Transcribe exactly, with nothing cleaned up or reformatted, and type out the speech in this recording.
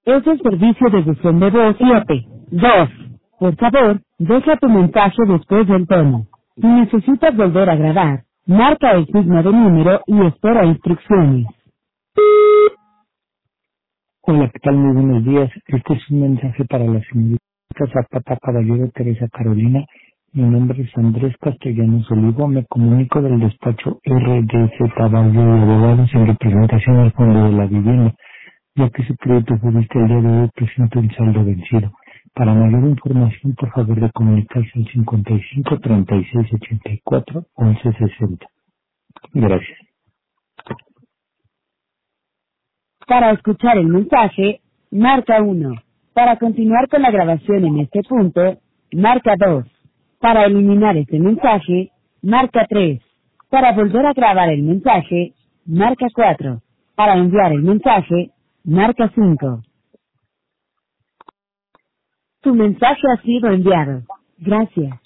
Es el servicio de buzón de voz siete. dos. Por favor, deja tu mensaje después del tono. Si necesitas volver a grabar, marca el signo de número y espera instrucciones. Hola, ¿qué tal? Muy buenos días. Este es un mensaje para la señorita Zapata Caballero Teresa Carolina. Mi nombre es Andrés Castellanos Olivo. Me comunico del despacho R D Z Valle de Abogados en representación al Fondo de la Vivienda, ya que su crédito judicial el día de hoy presenta un saldo vencido. Para mayor información, por favor de comunicarse al cincuenta y cinco, treinta y seis, ochenta y cuatro, once sesenta. Gracias. Para escuchar el mensaje, marca uno. Para continuar con la grabación en este punto, marca dos. Para eliminar este mensaje, marca tres. Para volver a grabar el mensaje, marca cuatro. Para enviar el mensaje, marca cinco. Tu mensaje ha sido enviado. Gracias.